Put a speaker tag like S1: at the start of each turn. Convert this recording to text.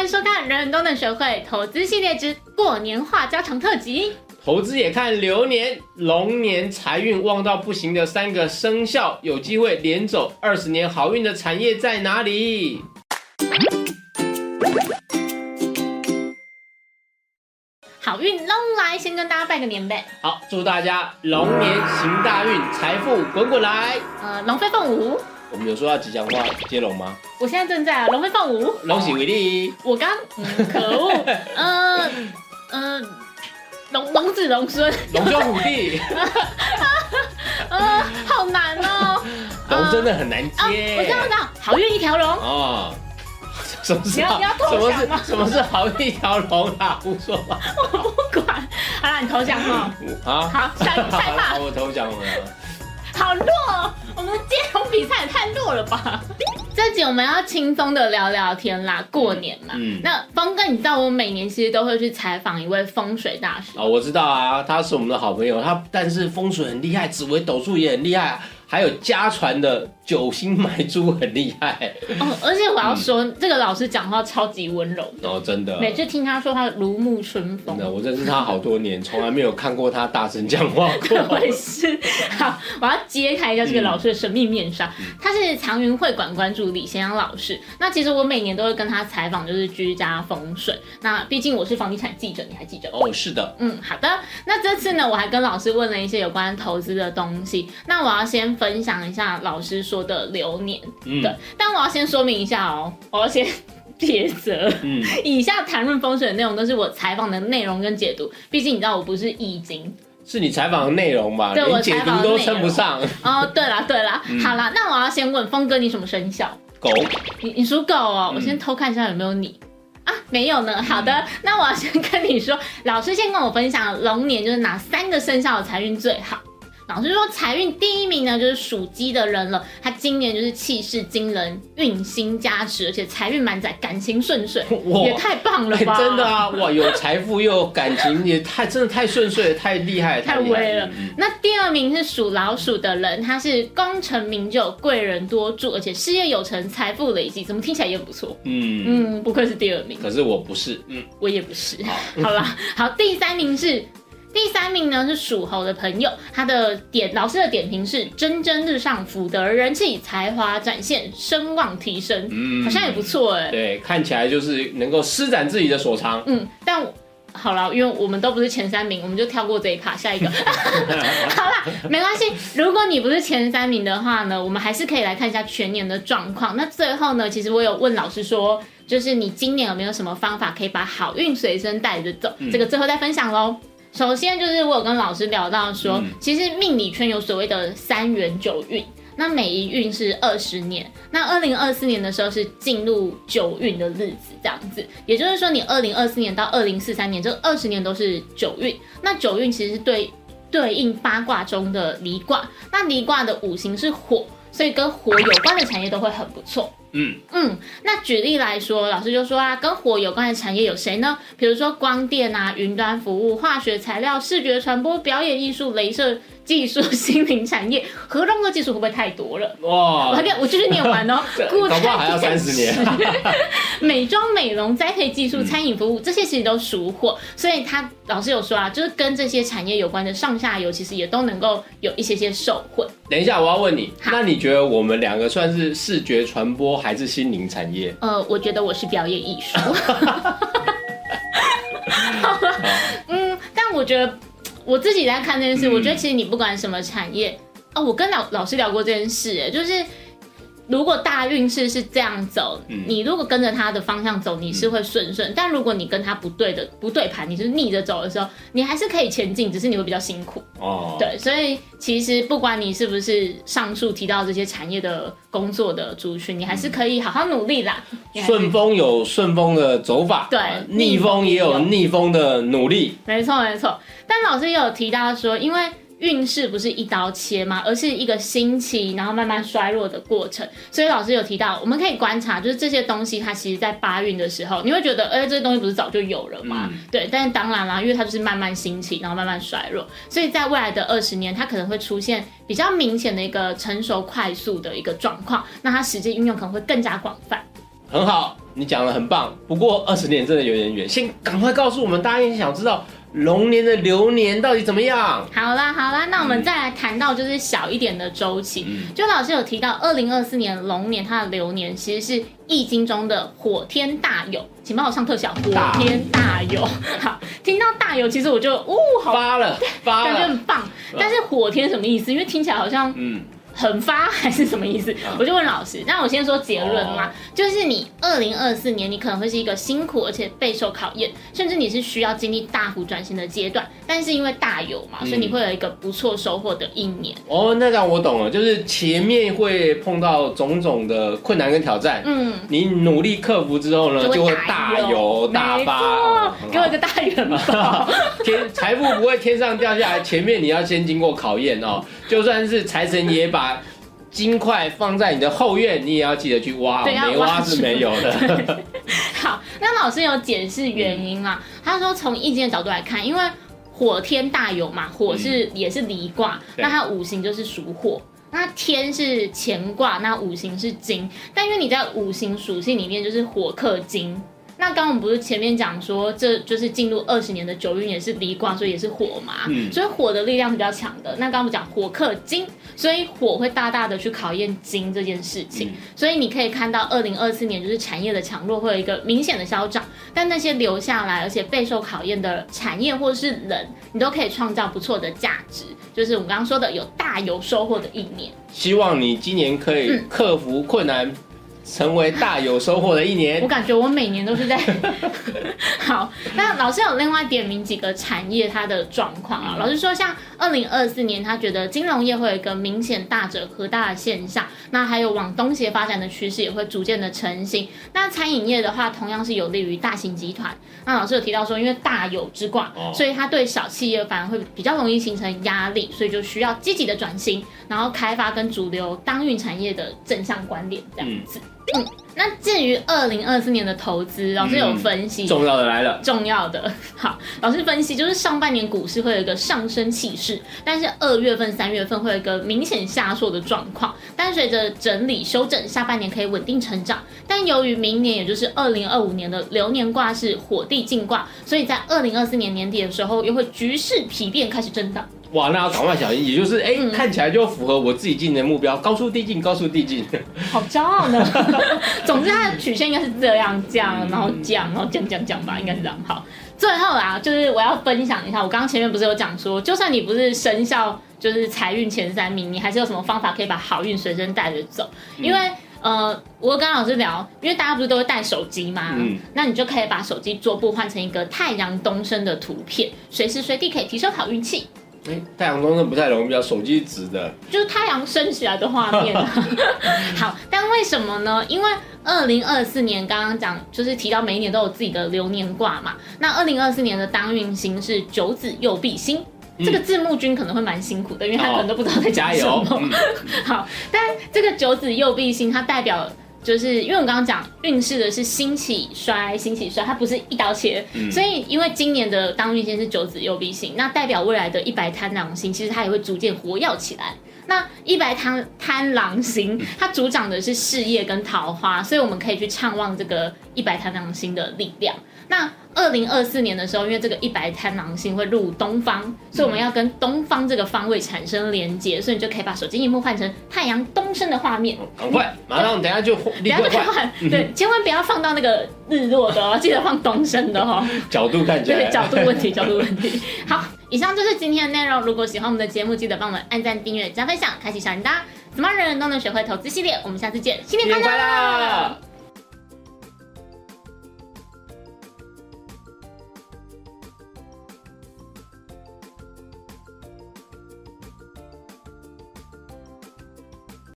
S1: 迎收看《人人都能学会投资系列之过年话家常特辑》。
S2: 投资也看流年，龙年财运旺到不行的3个生肖，有机会连走20年好运的产业在哪里？
S1: 好运龙来，先跟大家拜个年呗。
S2: 好，祝大家龙年行大运，财富滚滚来。
S1: 龙飞凤舞。
S2: 我们有说要吉祥话接龙吗？
S1: 我现在正在龙飞凤舞。
S2: 龙喜为利。
S1: 我刚，可恶。龙子龙孙。
S2: 龙兄虎弟。
S1: 好难哦。
S2: 龙真的很难接。
S1: 我知道，好运一条龙。
S2: 哦。什么是
S1: 你要投降吗？
S2: 什么是好运一条龙啦？胡说八道。
S1: 我不管。好啦，你投降哈。好，下一趴。
S2: 我投降了。
S1: 好弱哦，我们的接龙比赛也太弱了吧！这集我们要轻松的聊聊天啦，过年嘛。那峰哥，你知道我每年其实都会去采访一位风水大师
S2: 我知道啊，他是我们的好朋友，但是风水很厉害，紫微斗数也很厉害，还有家传的9星埋珠很厉害
S1: 而且我要说，这个老师讲话超级温柔的
S2: 真的，
S1: 每次听他说他如沐春风。
S2: 真的，我认识他好多年，从来没有看过他大声讲话过。
S1: 我也是。好，我要揭开一下这个老师的神秘面纱。他是长云会馆关注李贤阳老师。那其实我每年都会跟他采访，就是居家风水。那毕竟我是房地产记者，你还记得？
S2: 是的。
S1: 好的。那这次呢，我还跟老师问了一些有关投资的东西。那我要先分享一下老师说的流年。对，但我要先说明一下我要先撇责。以下谈论风水的内容都是我采访的内容跟解读，毕竟你知道我不是易经。
S2: 是你采访的内容吧？连解读都称不上。
S1: 对啦。好啦，那我要先问峰哥，你什么生肖？
S2: 狗。
S1: 你属狗哦。我先偷看一下有没有你没有呢。好的，那我要先跟你说，老师先跟我分享龙年就是哪3个生肖的财运最好。老师说财运第1名呢就是属鸡的人了，他今年就是气势惊人，运星加持，而且财运满载，感情顺遂，也太棒了吧！
S2: 真的啊，哇，有财富又有感情，也真的太顺遂了，太厉害了，
S1: 太威了。那第2名是属老鼠的人，他是功成名就，贵人多助，而且事业有成，财富累积，怎么听起来也不错。不愧是第2名。
S2: 可是我不是，
S1: 我也不是。好啦，好，第3名呢是属猴的朋友，他的老师的点评是蒸蒸日上，福德人气，才华展现，声望提升，好像也不错哎。
S2: 对，看起来就是能够施展自己的所长。
S1: 但好了，因为我们都不是前3名，我们就跳过这一趴，下一个。好啦，没关系。如果你不是前3名的话呢，我们还是可以来看一下全年的状况。那最后呢，其实我有问老师说，就是你今年有没有什么方法可以把好运随身带着走？这个最后再分享咯。首先就是我有跟老师聊到说，其实命理圈有所谓的3元9运，那每一运是20年，那2024年的时候是进入9运的日子，这样子，也就是说你2024年到2043年这20年都是9运，那9运其实是对应8卦中的离卦，那离卦的5行是火，所以跟火有关的产业都会很不错。那举例来说，老师就说跟火有关的产业有谁呢？比如说光电云端服务、化学材料、视觉传播、表演艺术、雷射技术、心灵产业，合融合技术会不会太多了？哇！我继续念完哦。
S2: 搞不好还要30年。
S1: 美妆美容、栽培技术、餐饮服务，这些其实都属火，所以老师有说就是跟这些产业有关的上下游，其实也都能够有一些受惠。
S2: 等一下，我要问你，那你觉得我们2个算是视觉传播还是心灵产业？
S1: 我觉得我是表演艺术。但我觉得我自己在看这件事，我觉得其实你不管什么产业，我跟老师聊过这件事，就是如果大运势是这样走，你如果跟着他的方向走，你是会顺，但如果你跟他不对盘，你是逆着走的时候，你还是可以前进，只是你会比较辛苦。对，所以其实不管你是不是上述提到这些产业的工作的族群，你还是可以好好努力啦。
S2: 顺风有顺风的走法，
S1: 对，
S2: 逆风也有逆风的努力。
S1: 没错。但老师也有提到说，因为运势不是一刀切吗？而是一个兴起，然后慢慢衰落的过程。所以老师有提到，我们可以观察，就是这些东西，它其实在8运的时候，你会觉得，这些东西不是早就有了吗？对，但是当然啦，因为它就是慢慢兴起，然后慢慢衰落，所以在未来的20年，它可能会出现比较明显的一个成熟快速的一个状况，那它实际运用可能会更加广泛。
S2: 很好，你讲的很棒。不过20年真的有点远，先赶快告诉我们，大家也想知道龙年的流年到底怎么样？
S1: 好啦，那我们再来谈到就是小一点的周期。就老师有提到2024年龙年它的流年其实是易经中的火天大有，请帮我上特效，火天大有。好，听到大有，其实我就好
S2: 发了，
S1: 感觉很棒。但是火天什么意思？因为听起来好像很发还是什么意思？我就问老师。那我先说结论嘛，就是你2024年你可能会是一个辛苦而且备受考验，甚至你是需要经历大幅转型的阶段。但是因为大有嘛，所以你会有一个不错收获的一年。
S2: 那这样我懂了，就是前面会碰到种种的困难跟挑战，你努力克服之后呢，就会大有大发。
S1: 给我一个大元宝，
S2: 财富不会天上掉下来，前面你要先经过考验哦。就算是财神爷把金块放在你的后院，你也要记得去挖，没挖是没有的。
S1: 好，那老师有解释原因啦。他说从易经的角度来看，因为火天大有嘛，火也是离卦，那它五行就是属火。那天是乾卦，那五行是金，但因为你在五行属性里面就是火克金。那刚刚我们不是前面讲说，这就是进入20年的九运也是离卦，所以也是火嘛，所以火的力量是比较强的。那刚刚我们讲火克金，所以火会大大的去考验金这件事情。所以你可以看到2024年就是产业的强弱会有一个明显的消长，但那些留下来而且备受考验的产业或是人，你都可以创造不错的价值。就是我们刚刚说的有大有收获的一年。
S2: 希望你今年可以克服困难。成为大有收获的一年。
S1: 我感觉我每年都是在好，那老师有另外点名几个产业它的状况啊。老师说像2024年他觉得金融业会有一个明显大者恒大的现象，那还有往东协发展的趋势也会逐渐的成型。那餐饮业的话同样是有利于大型集团。那老师有提到说因为大有之卦，所以它对小企业反而会比较容易形成压力，所以就需要积极的转型，然后开发跟主流当运产业的正向关联这样子。那至于2024年的投资，老师有分析，
S2: 重要的来了，
S1: 重要的。好，老师分析就是上半年股市会有一个上升气势，但是2月份、3月份会有一个明显下挫的状况，但随着整理修正，下半年可以稳定成长。但由于明年也就是2025年的流年卦是火地进卦，所以在2024年年底的时候又会局势疲变，开始震荡。
S2: 哇，那要赶快小心，也就是看起来就符合我自己今年的目标，高速递进，高速递进。
S1: 好骄傲呢。总之它的曲线应该是这样，然后降，然后降吧，应该是这样。好，最后啦，就是我要分享一下，我刚刚前面不是有讲说，就算你不是生肖就是财运前3名，你还是有什么方法可以把好运随身带着走？因为我跟老师聊，因为大家不是都会带手机吗？那你就可以把手机桌布换成一个太阳东升的图片，随时随地可以提升好运气。
S2: 太阳东升不太容易，比较手机直的，
S1: 就是太阳升起来的画面。好，但为什么呢？因为2024年刚刚讲，就是提到每一年都有自己的流年卦嘛。那2024年的当运星是九子右弼星。这个字幕君可能会蛮辛苦的，因为他可能都不知道在讲什么。好，但这个九子右弼星它代表。就是因为我刚刚讲运势的是兴起衰，它不是一刀切，所以因为今年的当运星是九子右弼星，那代表未来的一白贪狼星，其实它也会逐渐活跃起来。那一白贪狼星，它主掌的是事业跟桃花，所以我们可以去畅望这个一白贪狼星的力量。那2024年的时候，因为这个一白贪狼星会入东方，所以我们要跟东方这个方位产生连接，所以你就可以把手机荧幕换成太阳东升的画面。
S2: 赶快，马上等一下就立刻换。
S1: 对，千万不要放到那个日落的哦，记得放东升的哦。
S2: 角度看起来。
S1: 对，角度问题。好，以上就是今天的内容。如果喜欢我们的节目，记得帮我们按赞、订阅、加分享、开启小铃铛。Smart 人人都能学会投资系列，我们下次见，新年快乐！